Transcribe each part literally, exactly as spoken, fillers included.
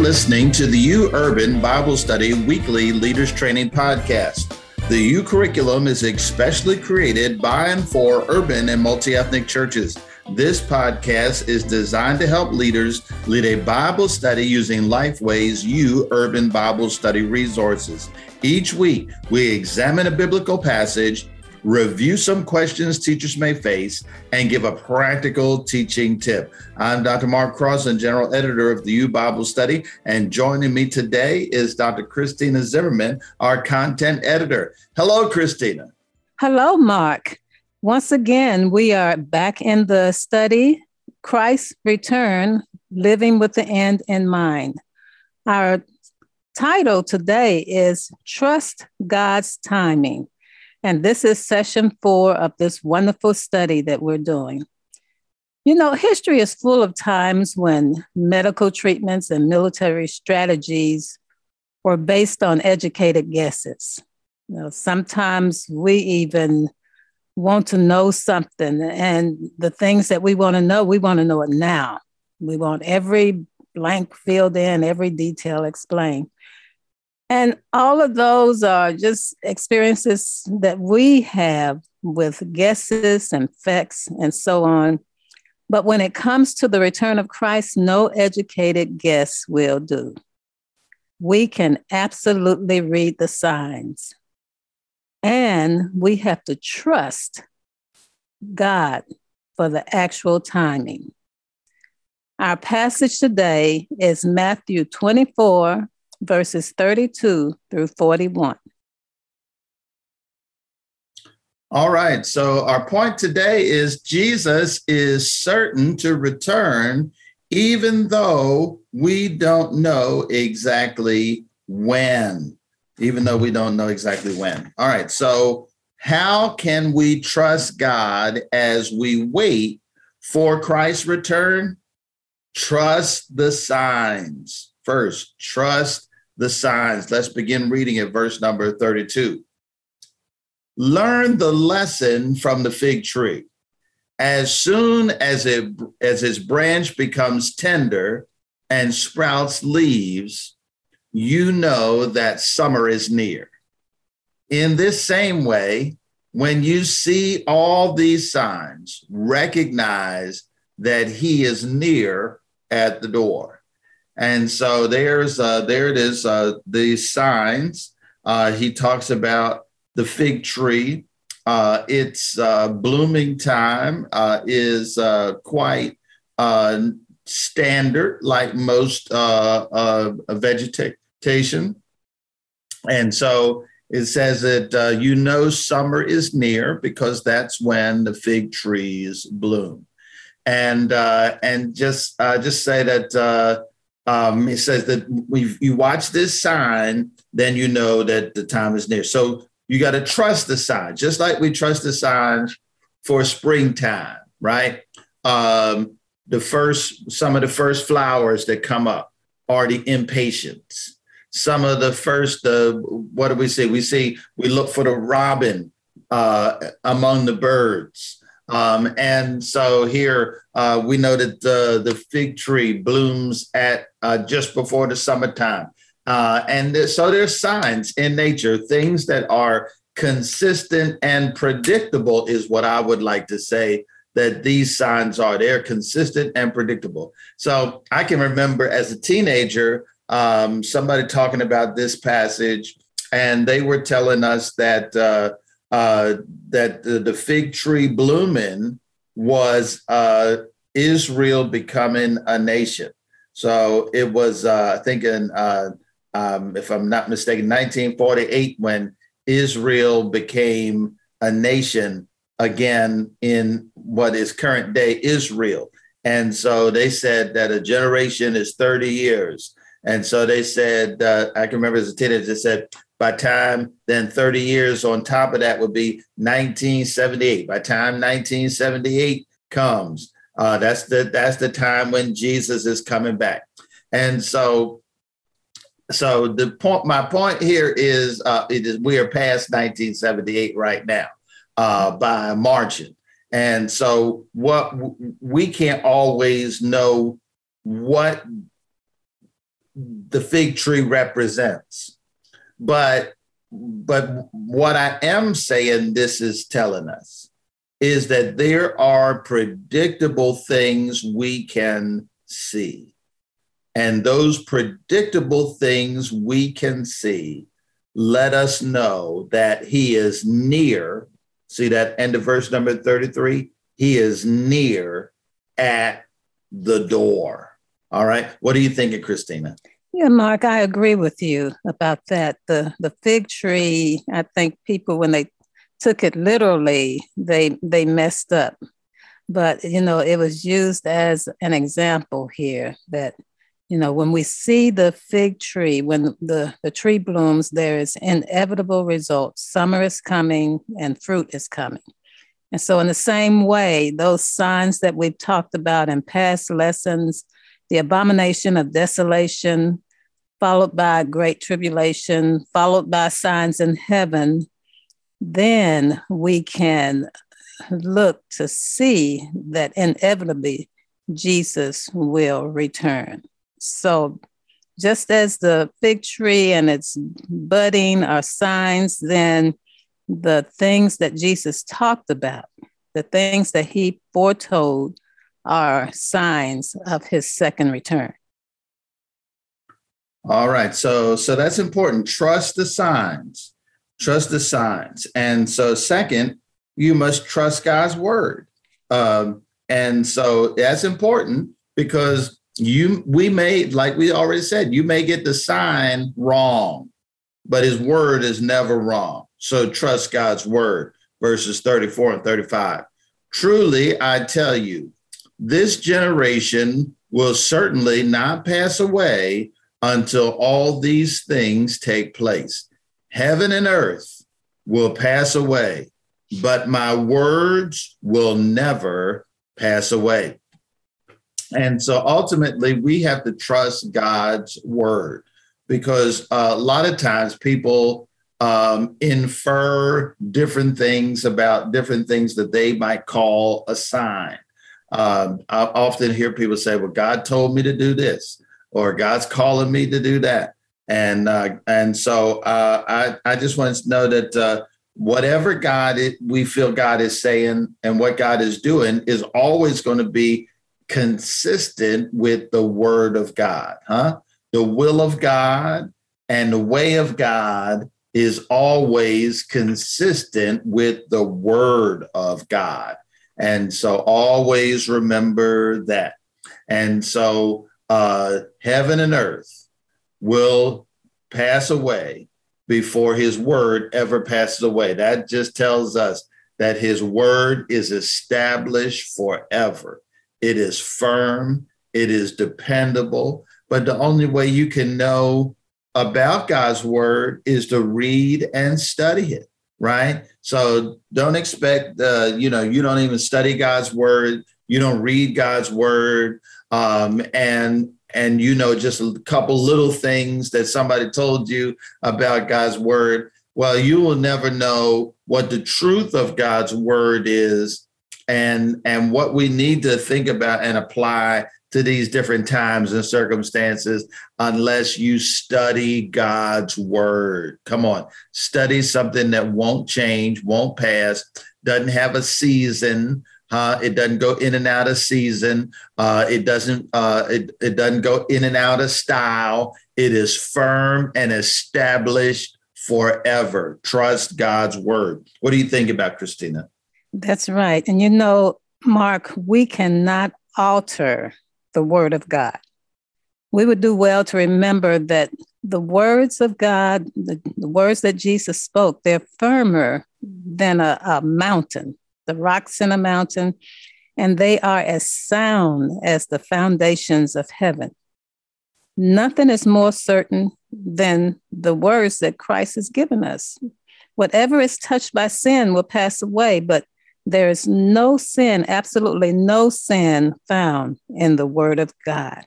listening to the U Urban Bible Study Weekly Leaders Training Podcast. The U curriculum is especially created by and for urban and multi-ethnic churches. This podcast is designed to help leaders lead a Bible study using Lifeway's U Urban Bible Study resources. Each week, we examine a biblical passage, review some questions teachers may face, and give a practical teaching tip. I'm Doctor Mark Crossan, General Editor of the U Bible Study, and joining me today is Doctor Christina Zimmerman, our Content Editor. Hello, Christina. Hello, Mark. Once again, we are back in the study, Christ's Return, Living with the End in Mind. Our title today is Trust God's Timing. And this is session four of this wonderful study that we're doing. You know, history is full of times when medical treatments and military strategies were based on educated guesses. You know, sometimes we even want to know something, and the things that we want to know, we want to know it now. We want every blank filled in, every detail explained. And all of those are just experiences that we have with guesses and facts and so on. But when it comes to the return of Christ, no educated guess will do. We can absolutely read the signs. And we have to trust God for the actual timing. Our passage today is Matthew twenty-four, verses thirty-two through forty-one. All right. So our point today is Jesus is certain to return, even though we don't know exactly when. Even though we don't know exactly when. All right. So how can we trust God as we wait for Christ's return? Trust the signs. First, trust the signs. Let's begin reading at verse number thirty-two. Learn the lesson from the fig tree. As soon as it as its branch becomes tender and sprouts leaves, you know that summer is near. In this same way, when you see all these signs, recognize that he is near at the door. And so there's uh, there it is, uh, these signs. Uh, he talks about the fig tree. Uh, its uh, blooming time uh, is uh, quite uh, standard, like most uh, uh, vegetation. And so it says that uh, you know summer is near because that's when the fig trees bloom. And uh, and just uh, just say that uh, um, it says that we you watch this sign, then you know that the time is near. So you got to trust the sign, just like we trust the signs for springtime, right? Um, the first, some of the first flowers that come up are the impatiens. Some of the first, uh, what do we see? We see, we look for the robin uh, among the birds. Um, and so here uh, we know that the, the fig tree blooms at uh, just before the summertime. Uh, and there, so there's signs in nature, things that are consistent and predictable is what I would like to say that these signs are. They're consistent and predictable. So I can remember as a teenager, um, somebody talking about this passage, and they were telling us that uh, uh, that the, the fig tree blooming was uh, Israel becoming a nation. So it was, uh, I think, in, uh, um, if I'm not mistaken, nineteen forty-eight, when Israel became a nation again in what is current day Israel. And so they said that a generation is thirty years. And so they said, uh, I can remember as a teenager, they said, by time then thirty years on top of that would be nineteen seventy-eight. By time nineteen seventy-eight comes, uh, that's the that's the time when Jesus is coming back. And so, so the point, my point here is, uh, it is we are past nineteen seventy-eight right now uh, by margin. And so what we can't always know what the fig tree represents. But, but what I am saying this is telling us is that there are predictable things we can see. And those predictable things we can see let us know that he is near. See that end of verse number thirty-three? He is near at the door. All right. What are you thinking, Christina? Yeah, Mark, I agree with you about that. The the fig tree, I think people, when they took it literally, they they messed up. But, you know, it was used as an example here that, you know, when we see the fig tree, when the, the tree blooms, there is inevitable results. Summer is coming and fruit is coming. And so in the same way, those signs that we've talked about in past lessons, the abomination of desolation, followed by great tribulation, followed by signs in heaven, then we can look to see that inevitably Jesus will return. So just as the fig tree and its budding are signs, then the things that Jesus talked about, the things that he foretold, are signs of his second return. All right. So, so that's important. Trust the signs. Trust the signs. And so second, you must trust God's word. Um, and so that's important because you, we may, like we already said, you may get the sign wrong, but his word is never wrong. So trust God's word, verses thirty-four and thirty-five. Truly, I tell you, this generation will certainly not pass away until all these things take place. Heaven and earth will pass away, but my words will never pass away. And so ultimately, we have to trust God's word because uh, a lot of times people um, infer different things about different things that they might call a sign. Um, I often hear people say, well, God told me to do this, or God's calling me to do that. And uh, and so uh, I, I just want to know that uh, whatever God it, we feel God is saying and what God is doing is always going to be consistent with the word of God. Huh? The will of God and the way of God is always consistent with the word of God. And so always remember that. And so uh, heaven and earth will pass away before his word ever passes away. That just tells us that his word is established forever. It is firm. It is dependable. But the only way you can know about God's word is to read and study it, right? So don't expect, uh, you know, you don't even study God's word. You don't read God's word. Um, and, and, you know, just a couple little things that somebody told you about God's word. Well, you will never know what the truth of God's word is and, and what we need to think about and apply to these different times and circumstances unless you study God's word. Come on, study something that won't change, won't pass, doesn't have a season. Uh, it doesn't go in and out of season. Uh, it doesn't. Uh, it, it doesn't go in and out of style. It is firm and established forever. Trust God's word. What do you think about Christina? That's right. And you know, Mark, we cannot alter the word of God. We would do well to remember that the words of God, the, the words that Jesus spoke, they're firmer than a, a mountain, the rocks in a mountain, and they are as sound as the foundations of heaven. Nothing is more certain than the words that Christ has given us. Whatever is touched by sin will pass away, but there is no sin, absolutely no sin found in the word of God.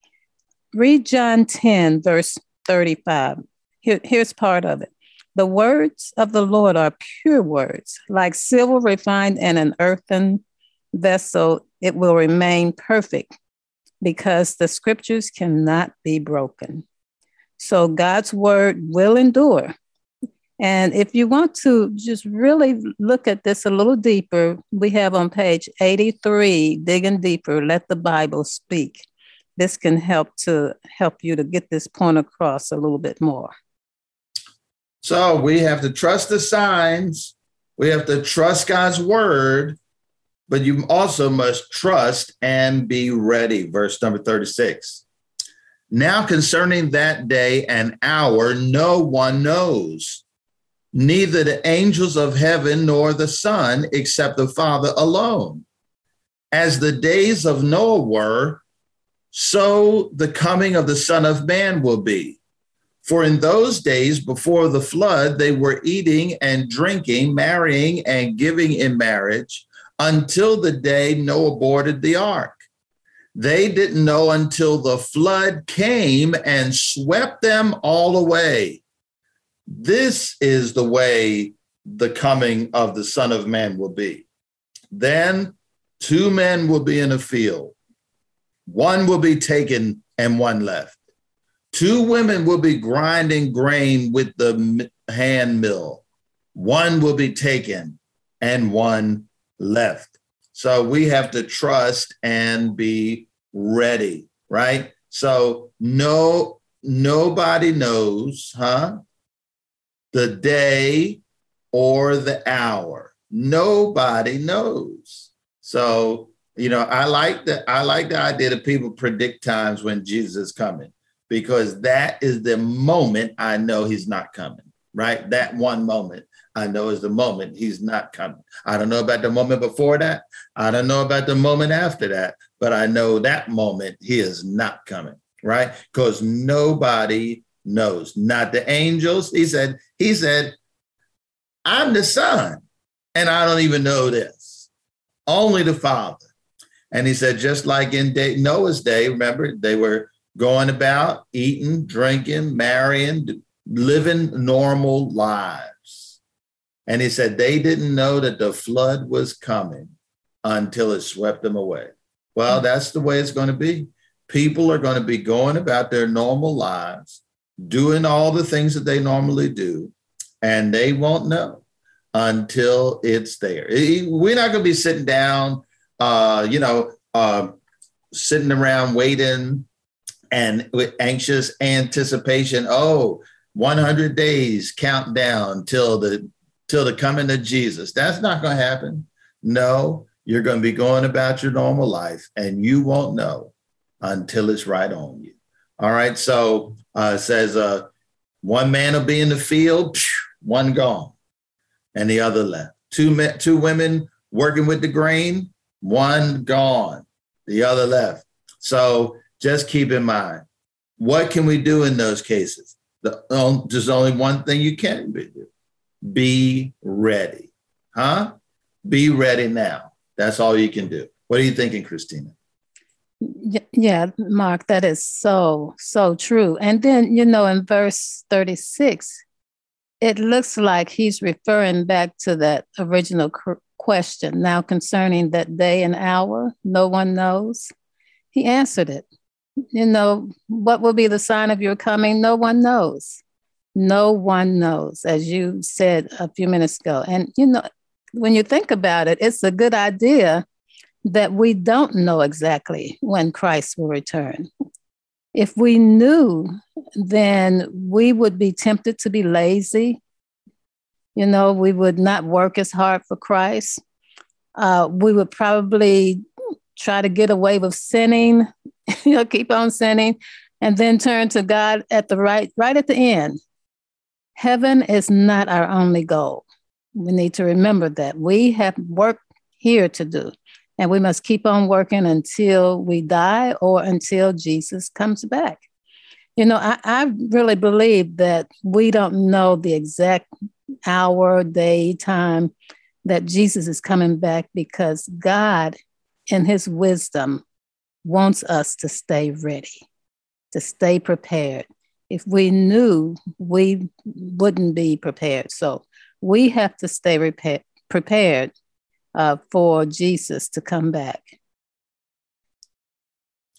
Read John ten, verse thirty-five. Here, here's part of it. The words of the Lord are pure words, like silver refined in an earthen vessel, it will remain perfect, because the scriptures cannot be broken. So God's word will endure. And if you want to just really look at this a little deeper, we have on page eighty-three, Digging Deeper, Let the Bible Speak. This can help to help you to get this point across a little bit more. So we have to trust the signs. We have to trust God's word, but you also must trust and be ready. Verse number thirty-six. Now concerning that day and hour, no one knows, neither the angels of heaven nor the Son, except the Father alone. As the days of Noah were, so the coming of the Son of Man will be. For in those days before the flood, they were eating and drinking, marrying and giving in marriage, until the day Noah boarded the ark. They didn't know until the flood came and swept them all away. This is the way the coming of the Son of Man will be. Then two men will be in a field. One will be taken and one left. Two women will be grinding grain with the hand mill. One will be taken and one left. So we have to trust and be ready, right? So no, nobody knows, huh? The day or the hour. Nobody knows. So, you know, I like the I like the idea that people predict times when Jesus is coming, because that is the moment I know he's not coming, right? That one moment I know is the moment he's not coming. I don't know about the moment before that. I don't know about the moment after that, but I know that moment he is not coming, right? Because nobody knows, not the angels. He said, he said, I'm the Son, and I don't even know this. Only the Father. And he said, just like in day, Noah's day, remember, they were going about eating, drinking, marrying, living normal lives. And he said they didn't know that the flood was coming until it swept them away. Well, that's the way it's going to be. People are going to be going about their normal lives, doing all the things that they normally do, and they won't know until it's there. We're not going to be sitting down, uh, you know, uh, sitting around waiting and with anxious anticipation. Oh, one hundred days countdown till the till the coming of Jesus. That's not going to happen. No, you're going to be going about your normal life, and you won't know until it's right on you. All right. So uh, it says uh, one man will be in the field, one gone, and the other left. Two men, two women working with the grain, one gone, the other left. So just keep in mind, what can we do in those cases? The, um, there's only one thing you can be do. Be ready. Huh? Be ready now. That's all you can do. What are you thinking, Christina? Yeah, Mark, that is so, so true. And then, you know, in verse thirty-six, it looks like he's referring back to that original question. Now, concerning that day and hour, no one knows. He answered it. You know, what will be the sign of your coming? No one knows. No one knows, as you said a few minutes ago. And, you know, when you think about it, it's a good idea that we don't know exactly when Christ will return. If we knew, then we would be tempted to be lazy. You know, we would not work as hard for Christ. Uh, we would probably try to get away with sinning, you know, keep on sinning, and then turn to God at the right, right at the end. Heaven is not our only goal. We need to remember that we have work here to do, and we must keep on working until we die or until Jesus comes back. You know, I, I really believe that we don't know the exact hour, day, time that Jesus is coming back, because God, in his wisdom, wants us to stay ready, to stay prepared. If we knew, we wouldn't be prepared. So we have to stay repa- prepared uh, for Jesus to come back.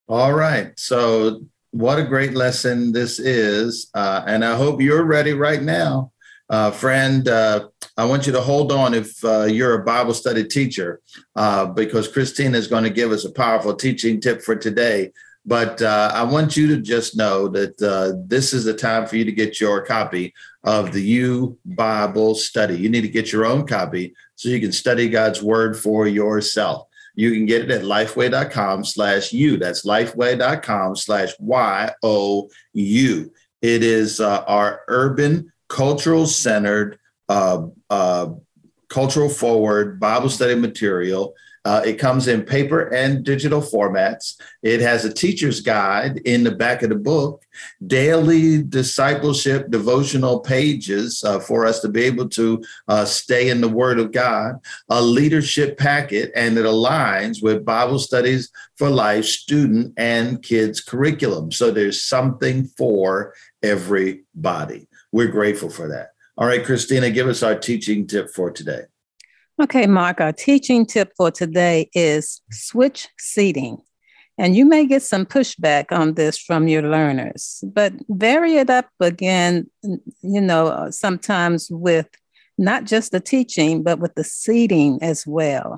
All right. So what a great lesson this is. Uh, and I hope you're ready right now. Uh, friend, uh, I want you to hold on if uh, you're a Bible study teacher, uh, because Christina is going to give us a powerful teaching tip for today. But uh, I want you to just know that uh, this is the time for you to get your copy of the U Bible Study. You need to get your own copy so you can study God's word for yourself. You can get it at lifeway.com slash U. That's lifeway.com slash Y O U. It is uh, our urban, cultural centered, uh, uh, cultural forward Bible study material. Uh, it comes in paper and digital formats. It has a teacher's guide in the back of the book, daily discipleship devotional pages uh, for us to be able to uh, stay in the Word of God, a leadership packet, and it aligns with Bible Studies for Life student and kids curriculum. So there's something for everybody. We're grateful for that. All right, Christina, give us our teaching tip for today. Okay, Mark, our teaching tip for today is switch seating. And you may get some pushback on this from your learners, but vary it up again, you know, sometimes with not just the teaching, but with the seating as well.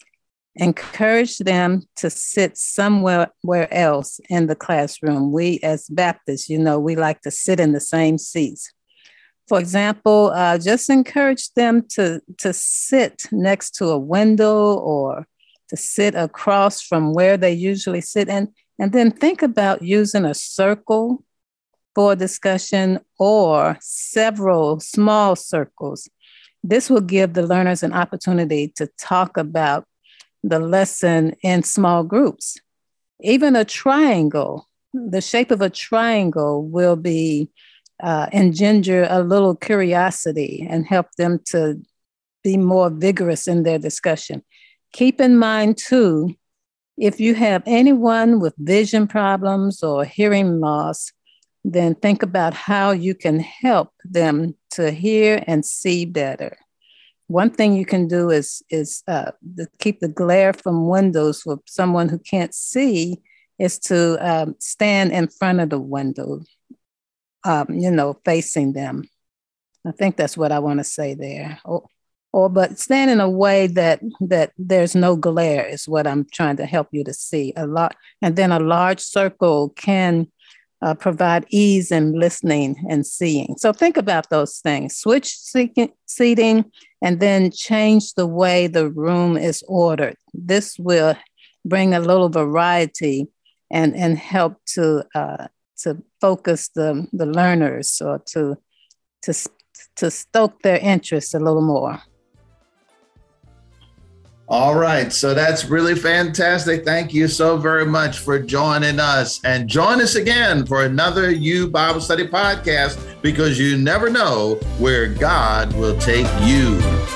Encourage them to sit somewhere where else in the classroom. We as Baptists, you know, we like to sit in the same seats. For example, uh, just encourage them to, to sit next to a window or to sit across from where they usually sit. And, and then think about using a circle for discussion or several small circles. This will give the learners an opportunity to talk about the lesson in small groups. Even a triangle, the shape of a triangle will be Uh, engender a little curiosity and help them to be more vigorous in their discussion. Keep in mind, too, if you have anyone with vision problems or hearing loss, then think about how you can help them to hear and see better. One thing you can do is, is uh, to keep the glare from windows for someone who can't see is to um, stand in front of the window. Um, you know, facing them. I think that's what I want to say there. Or, or, but stand in a way that that there's no glare is what I'm trying to help you to see a lot. And then a large circle can uh, provide ease in listening and seeing. So think about those things. Switch seating and then change the way the room is ordered. This will bring a little variety and and help to uh, to focus the, the learners or to, to, to stoke their interest a little more. All right. So that's really fantastic. Thank you so very much for joining us. And join us again for another U Bible Study podcast, because you never know where God will take you.